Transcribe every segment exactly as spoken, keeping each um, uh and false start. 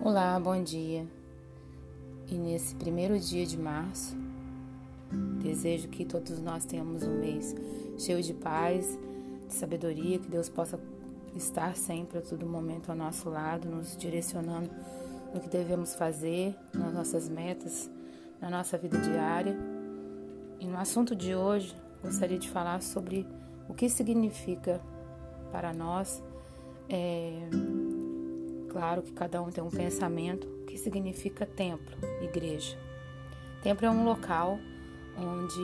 Olá, bom dia. E nesse primeiro dia de março, desejo que todos nós tenhamos um mês cheio de paz, de sabedoria, que Deus possa estar sempre a todo momento ao nosso lado, nos direcionando no que devemos fazer, nas nossas metas, na nossa vida diária. E no assunto de hoje, gostaria de falar sobre o que significa para nós, é, claro que cada um tem um pensamento, o que significa templo, igreja. Templo é um local onde,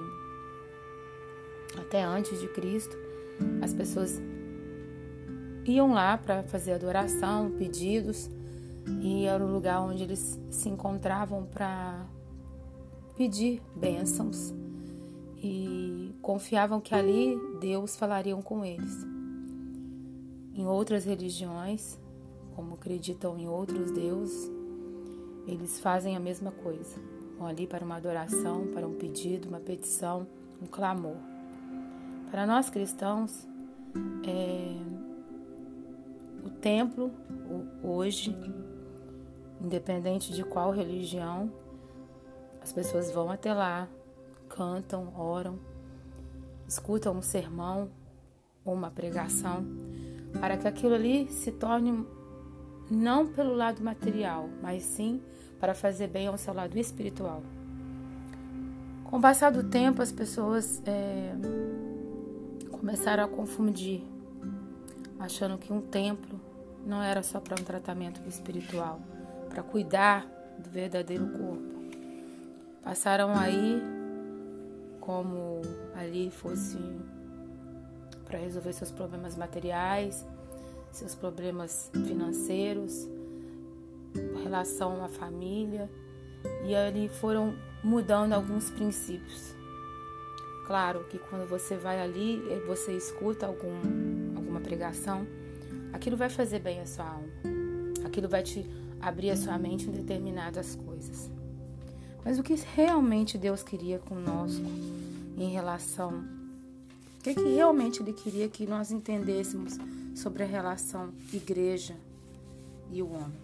até antes de Cristo, as pessoas iam lá para fazer adoração, pedidos, e era o lugar onde eles se encontravam para pedir bênçãos e confiavam que ali Deus falaria com eles. Em outras religiões, como acreditam em outros deuses, eles fazem a mesma coisa. Vão ali para uma adoração, para um pedido, uma petição, um clamor. Para nós cristãos, é, o templo, hoje, independente de qual religião, as pessoas vão até lá, cantam, oram, escutam um sermão ou uma pregação, para que aquilo ali se torne não pelo lado material, mas sim para fazer bem ao seu lado espiritual. Com o passar do tempo, as pessoas é, começaram a confundir, achando que um templo não era só para um tratamento espiritual, para cuidar do verdadeiro corpo. Passaram aí como ali fosse para resolver seus problemas materiais, seus problemas financeiros, relação à família, e ali foram mudando alguns princípios. Claro que quando você vai ali, você escuta algum, alguma pregação, aquilo vai fazer bem à sua alma, aquilo vai te abrir a sua mente em determinadas coisas. Mas o que realmente Deus queria conosco em relação, o que, que realmente Ele queria que nós entendêssemos sobre a relação igreja e o homem?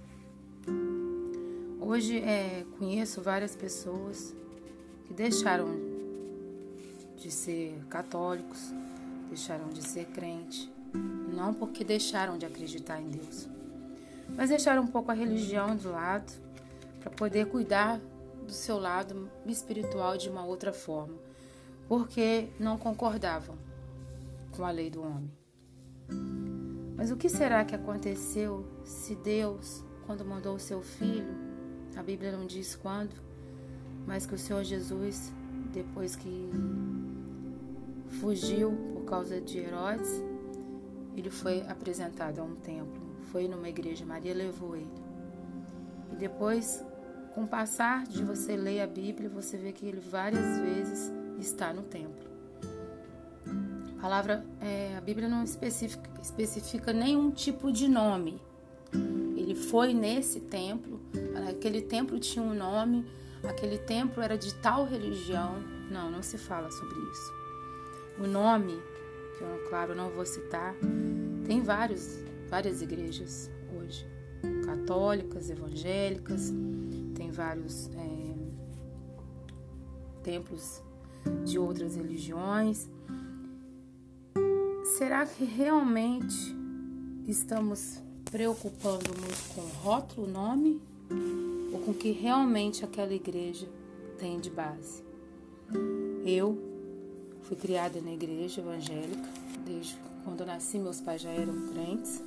Hoje é, conheço várias pessoas que deixaram de ser católicos, deixaram de ser crente, não porque deixaram de acreditar em Deus, mas deixaram um pouco a religião de lado para poder cuidar do seu lado espiritual de uma outra forma, porque não concordavam com a lei do homem. Mas o que será que aconteceu se Deus, quando mandou o seu filho, a Bíblia não diz quando, mas que o Senhor Jesus, depois que fugiu por causa de Herodes, ele foi apresentado a um templo, foi numa igreja, Maria levou ele. E depois, com o passar de você ler a Bíblia, você vê que ele várias vezes está no templo. A palavra, é, a Bíblia não especifica, especifica nenhum tipo de nome. Ele foi nesse templo, aquele templo tinha um nome, aquele templo era de tal religião. Não, não se fala sobre isso. O nome, que eu, claro, não vou citar, tem vários, várias igrejas hoje, católicas, evangélicas, tem vários é, templos de outras religiões. Será que realmente estamos preocupando-nos com o rótulo, o nome, ou com o que realmente aquela igreja tem de base? Eu fui criada na igreja evangélica, desde quando eu nasci meus pais já eram crentes,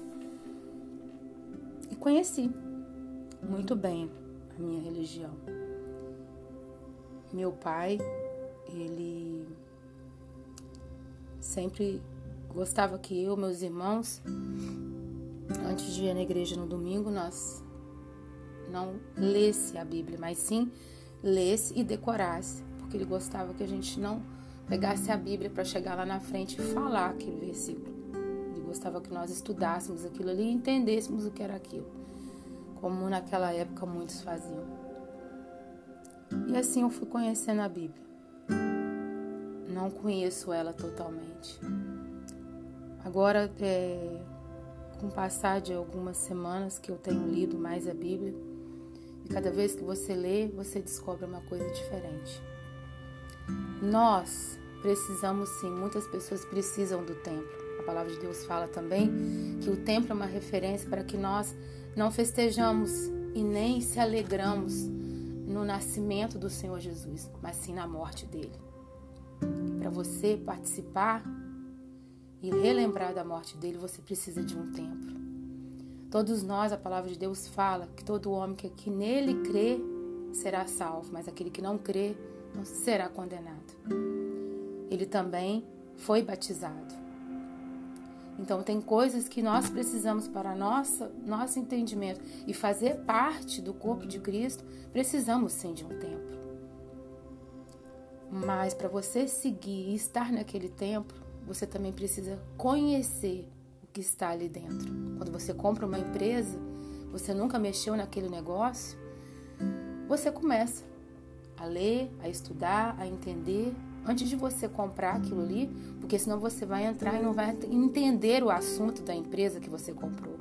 e conheci muito bem a minha religião. Meu pai, ele sempre gostava que eu, meus irmãos, antes de ir na igreja no domingo, nós não lesse a Bíblia, mas sim lesse e decorasse, porque ele gostava que a gente não pegasse a Bíblia para chegar lá na frente e falar aquele versículo. Ele gostava que nós estudássemos aquilo ali e entendêssemos o que era aquilo, como naquela época muitos faziam. E assim eu fui conhecendo a Bíblia. Não conheço ela totalmente. Agora, é, com o passar de algumas semanas que eu tenho lido mais a Bíblia, e cada vez que você lê, você descobre uma coisa diferente. Nós precisamos sim, muitas pessoas precisam do templo. A palavra de Deus fala também que o templo é uma referência para que nós não festejamos e nem se alegramos no nascimento do Senhor Jesus, mas sim na morte dele. Para você participar e relembrar da morte dele, você precisa de um templo. Todos nós, a palavra de Deus fala que todo homem que, que nele crê será salvo, mas aquele que não crê não será condenado. Ele também foi batizado. Então tem coisas que nós precisamos para nossa, nosso entendimento e fazer parte do corpo de Cristo, precisamos sim de um templo. Mas para você seguir e estar naquele templo, você também precisa conhecer o que está ali dentro. Quando você compra uma empresa, você nunca mexeu naquele negócio, você começa a ler, a estudar, a entender, antes de você comprar aquilo ali, porque senão você vai entrar e não vai entender o assunto da empresa que você comprou.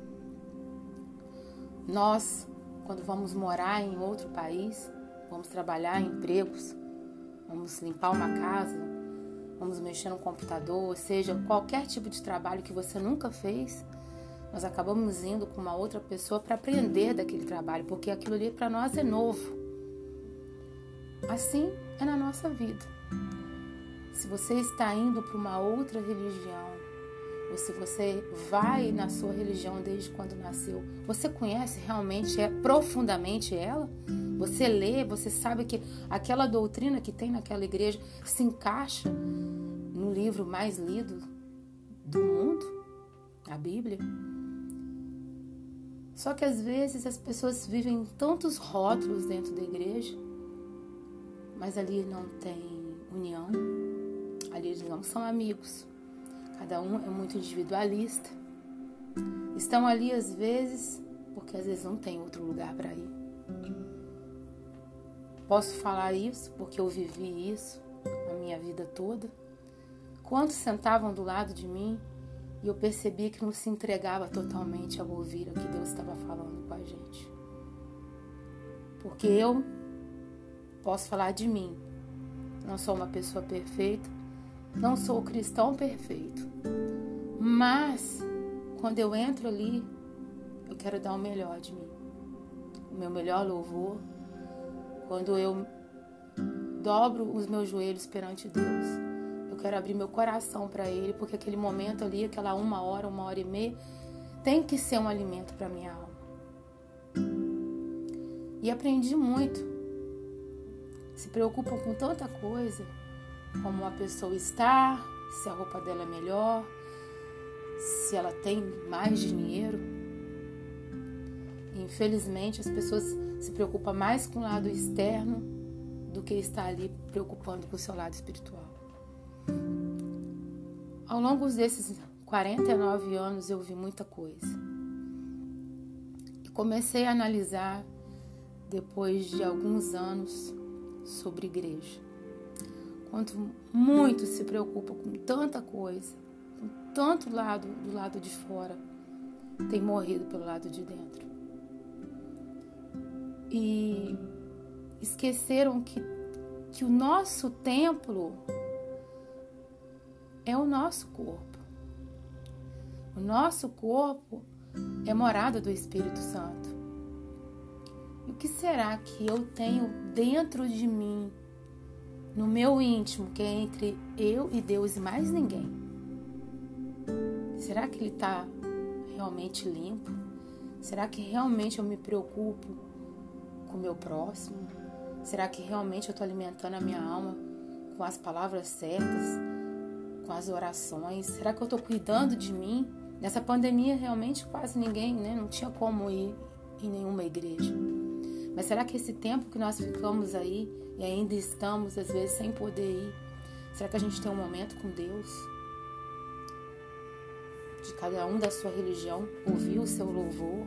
Nós, quando vamos morar em outro país, vamos trabalhar em empregos, vamos limpar uma casa, vamos mexer no computador, ou seja, qualquer tipo de trabalho que você nunca fez, nós acabamos indo com uma outra pessoa para aprender daquele trabalho, porque aquilo ali para nós é novo. Assim é na nossa vida. Se você está indo para uma outra religião, ou se você vai na sua religião desde quando nasceu, você conhece realmente, é, profundamente ela? Você lê, você sabe que aquela doutrina que tem naquela igreja se encaixa no livro mais lido do mundo, a Bíblia? Só que às vezes as pessoas vivem tantos rótulos dentro da igreja, mas ali não tem união, ali eles não são amigos, cada um é muito individualista, estão ali às vezes porque às vezes não tem outro lugar para ir. Posso falar isso porque eu vivi isso a minha vida toda. Quantos sentavam do lado de mim e eu percebi que não se entregava totalmente ao ouvir o que Deus estava falando com a gente. Porque eu posso falar de mim. Não sou uma pessoa perfeita, não sou o cristão perfeito. Mas, quando eu entro ali, eu quero dar o melhor de mim. O meu melhor louvor. Quando eu dobro os meus joelhos perante Deus, eu quero abrir meu coração para Ele, porque aquele momento ali, aquela uma hora, uma hora e meia, tem que ser um alimento para minha alma. E aprendi muito. Se preocupam com tanta coisa, como a pessoa está, se a roupa dela é melhor, se ela tem mais dinheiro. E, infelizmente, as pessoas se preocupam mais com o lado externo do que estar ali preocupando com o seu lado espiritual. Ao longo desses quarenta e nove anos eu vi muita coisa. E comecei a analisar, depois de alguns anos, sobre igreja. Quanto muitos se preocupam com tanta coisa, com tanto lado do lado de fora, tem morrido pelo lado de dentro. E esqueceram que, que o nosso templo é o nosso corpo. O nosso corpo é morada do Espírito Santo. E o que será que eu tenho dentro de mim, no meu íntimo, que é entre eu e Deus e mais ninguém? Será que ele está realmente limpo? Será que realmente eu me preocupo com o meu próximo? Será que realmente eu estou alimentando a minha alma com as palavras certas, com as orações? Será que eu estou cuidando de mim? Nessa pandemia, realmente, quase ninguém, né? Não tinha como ir em nenhuma igreja. Mas será que esse tempo que nós ficamos aí e ainda estamos, às vezes, sem poder ir, será que a gente tem um momento com Deus? De cada um da sua religião, ouvir o seu louvor,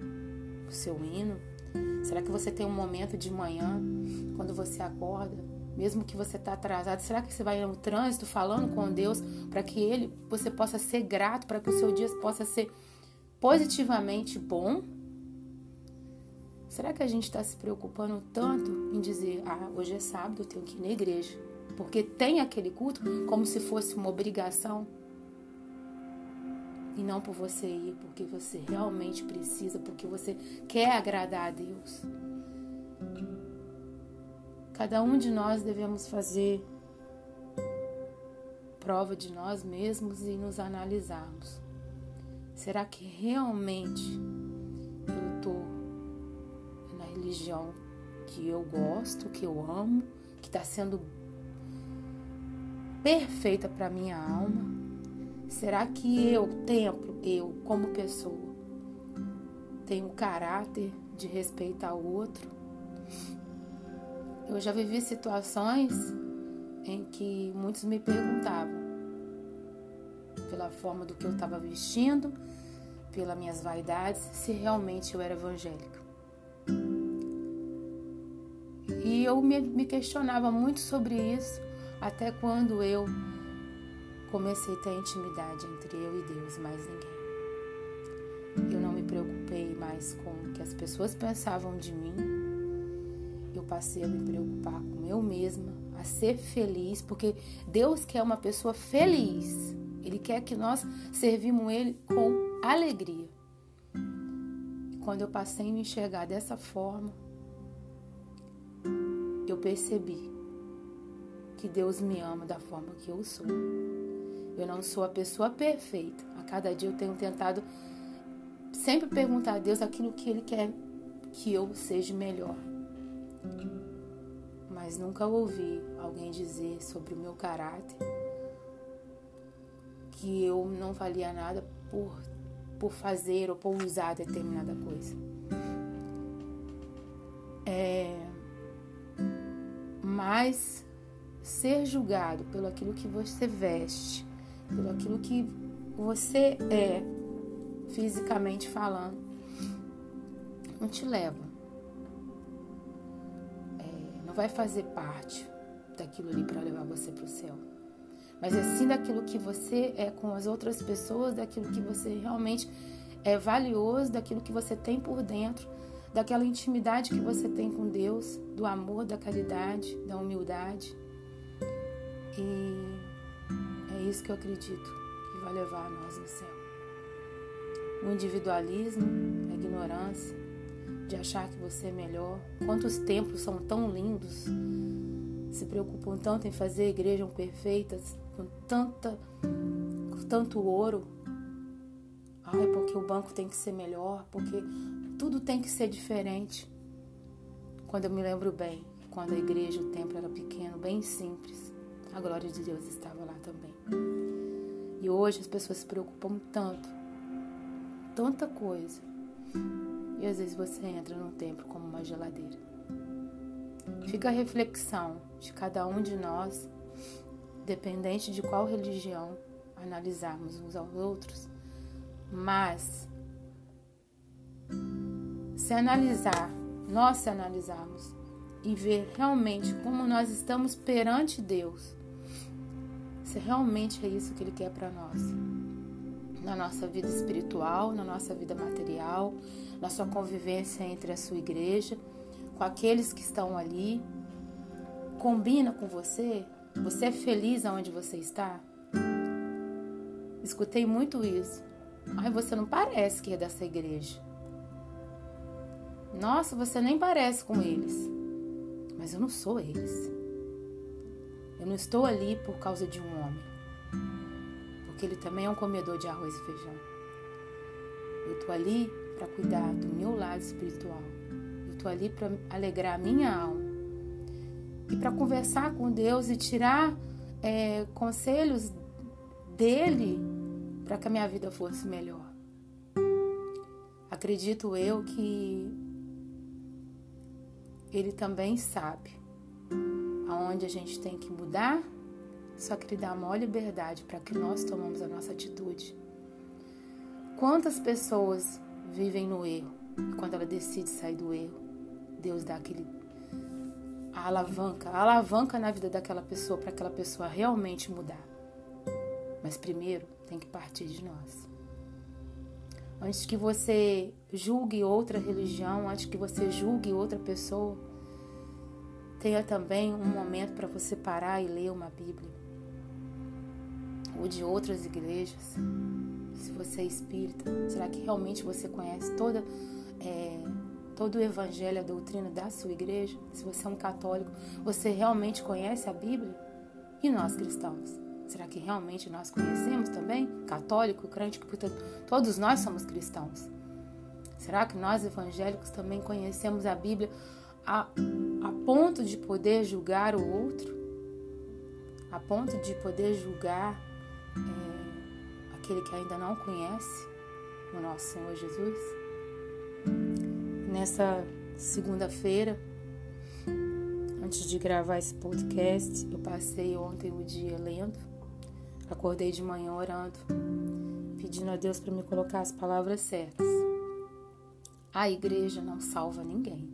o seu hino? Será que você tem um momento de manhã, quando você acorda, mesmo que você está atrasado, será que você vai no trânsito falando com Deus para que Ele, você possa ser grato, para que o seu dia possa ser positivamente bom? Será que a gente está se preocupando tanto em dizer, ah, hoje é sábado, eu tenho que ir na igreja, porque tem aquele culto como se fosse uma obrigação? E não por você ir, porque você realmente precisa, porque você quer agradar a Deus. Cada um de nós devemos fazer prova de nós mesmos e nos analisarmos. Será que realmente eu estou na religião que eu gosto, que eu amo, que está sendo perfeita para minha alma? Será que eu, templo, eu como pessoa, tenho o caráter de respeitar o outro? Eu já vivi situações em que muitos me perguntavam, pela forma do que eu estava vestindo, pelas minhas vaidades, se realmente eu era evangélica. E eu me, me questionava muito sobre isso, até quando eu comecei a ter intimidade entre eu e Deus, mais ninguém. Eu não me preocupei mais com o que as pessoas pensavam de mim. Eu passei a me preocupar com eu mesma, a ser feliz, porque Deus quer uma pessoa feliz. Ele quer que nós servimos Ele com alegria. E quando eu passei a me enxergar dessa forma, eu percebi que Deus me ama da forma que eu sou. Eu não sou a pessoa perfeita. A cada dia eu tenho tentado sempre perguntar a Deus aquilo que Ele quer que eu seja melhor. Mas nunca ouvi alguém dizer sobre o meu caráter que eu não valia nada por, por fazer ou por usar determinada coisa. É, mas ser julgado pelo aquilo que você veste, pelo aquilo que você é, fisicamente falando, não te leva. É, não vai fazer parte daquilo ali para levar você para o céu. Mas é sim daquilo que você é com as outras pessoas, daquilo que você realmente é valioso, daquilo que você tem por dentro, daquela intimidade que você tem com Deus, do amor, da caridade, da humildade. E é isso que eu acredito que vai levar nós no céu. O individualismo, a ignorância, de achar que você é melhor. Quantos templos são tão lindos, se preocupam tanto em fazer igrejas perfeitas, com, tanta, com tanto ouro. Ai, porque o banco tem que ser melhor, porque tudo tem que ser diferente. Quando eu me lembro bem, quando a igreja, o templo era pequeno, bem simples, a glória de Deus estava lá também. E hoje as pessoas se preocupam tanto, tanta coisa. E às vezes você entra num templo como uma geladeira. Fica a reflexão de cada um de nós, dependente de qual religião analisarmos uns aos outros, mas se analisar, nós se analisarmos e ver realmente como nós estamos perante Deus, se realmente é isso que Ele quer para nós, na nossa vida espiritual, na nossa vida material, na sua convivência entre a sua igreja, com aqueles que estão ali, combina com você? Você é feliz aonde você está? Escutei muito isso. Ai, você não parece que é dessa igreja. Nossa, você nem parece com eles. Mas eu não sou eles. Eu não estou ali por causa de um homem, porque ele também é um comedor de arroz e feijão. Eu estou ali para cuidar do meu lado espiritual. Eu estou ali para alegrar a minha alma e para conversar com Deus e tirar é, conselhos dele para que a minha vida fosse melhor. Acredito eu que ele também sabe aonde a gente tem que mudar, só que ele dá a maior liberdade para que nós tomemos a nossa atitude. Quantas pessoas vivem no erro e quando ela decide sair do erro, Deus dá aquele, a alavanca, a alavanca na vida daquela pessoa para aquela pessoa realmente mudar. Mas primeiro tem que partir de nós. Antes que você julgue outra religião, antes que você julgue outra pessoa, tenha também um momento para você parar e ler uma Bíblia. Ou de outras igrejas. Se você é espírita, será que realmente você conhece toda, é, todo o evangelho, a doutrina da sua igreja? Se você é um católico, você realmente conhece a Bíblia? E nós cristãos? Será que realmente nós conhecemos também? Católico, crente, porque todos nós somos cristãos. Será que nós evangélicos também conhecemos a Bíblia a, a ponto de poder julgar o outro? A ponto de poder julgar é, aquele que ainda não conhece o nosso Senhor Jesus? Nessa segunda-feira, antes de gravar esse podcast, eu passei ontem o dia lendo. Acordei de manhã orando, pedindo a Deus para me colocar as palavras certas. A igreja não salva ninguém.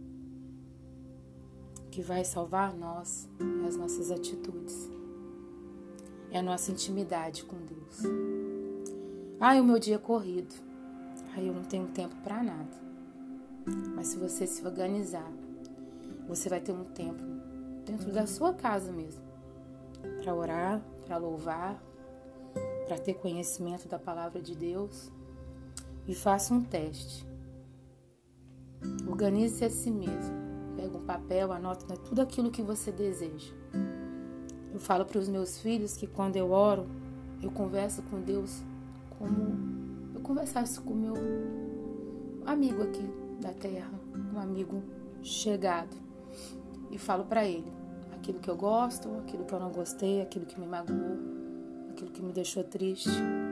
O que vai salvar nós é as nossas atitudes. É a nossa intimidade com Deus. Ah, o meu dia é corrido. Ah, eu não tenho tempo para nada. Mas se você se organizar, você vai ter um tempo dentro da sua casa mesmo, para orar, para louvar, para ter conhecimento da palavra de Deus. E faça um teste. Organize-se a si mesmo. Pega um papel, anota tudo aquilo que você deseja. Eu falo para os meus filhos que quando eu oro, eu converso com Deus como eu conversasse com meu amigo aqui da terra, um amigo chegado. E falo para ele aquilo que eu gosto, aquilo que eu não gostei, aquilo que me magoou, aquilo que me deixou triste.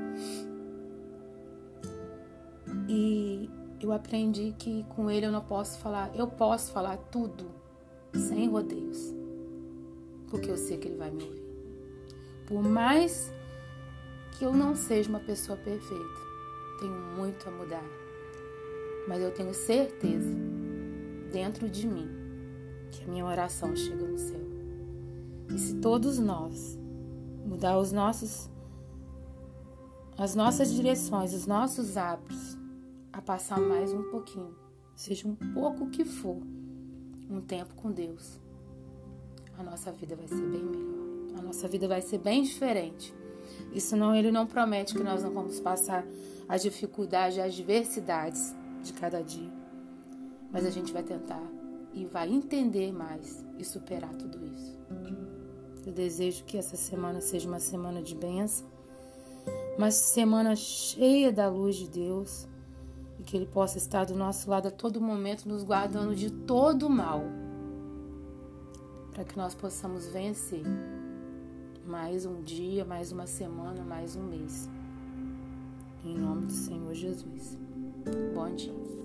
E eu aprendi que com ele eu não posso falar, eu posso falar tudo sem rodeios, porque eu sei que ele vai me ouvir. Por mais que eu não seja uma pessoa perfeita, tenho muito a mudar, mas eu tenho certeza dentro de mim que a minha oração chega no céu. E se todos nós mudar os nossos, as nossas direções, os nossos hábitos, a passar mais um pouquinho, seja um pouco que for, um tempo com Deus, a nossa vida vai ser bem melhor, a nossa vida vai ser bem diferente. Isso não, ele não promete que nós não vamos passar as dificuldades, as adversidades de cada dia, mas a gente vai tentar e vai entender mais e superar tudo isso. Eu desejo que essa semana seja uma semana de bênção, uma semana cheia da luz de Deus, e que Ele possa estar do nosso lado a todo momento, nos guardando de todo o mal, para que nós possamos vencer mais um dia, mais uma semana, mais um mês. Em nome do Senhor Jesus. Bom dia.